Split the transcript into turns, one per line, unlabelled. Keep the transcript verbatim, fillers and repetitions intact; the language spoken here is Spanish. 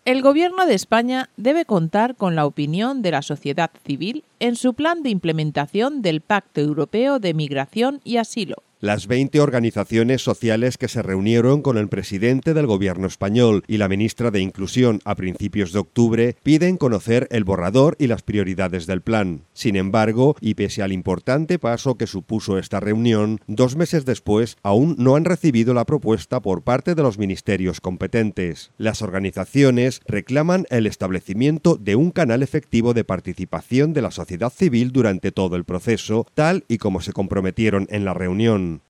El Gobierno de España debe contar con la opinión de la sociedad civil en su plan de implementación del Pacto Europeo de Migración y Asilo.
Las veinte organizaciones sociales que se reunieron con el presidente del gobierno español y la ministra de Inclusión a principios de octubre piden conocer el borrador y las prioridades del plan. Sin embargo, y pese al importante paso que supuso esta reunión, dos meses después aún no han recibido la propuesta por parte de los ministerios competentes. Las organizaciones reclaman el establecimiento de un canal efectivo de participación de la sociedad civil durante todo el proceso, tal y como se comprometieron en la reunión.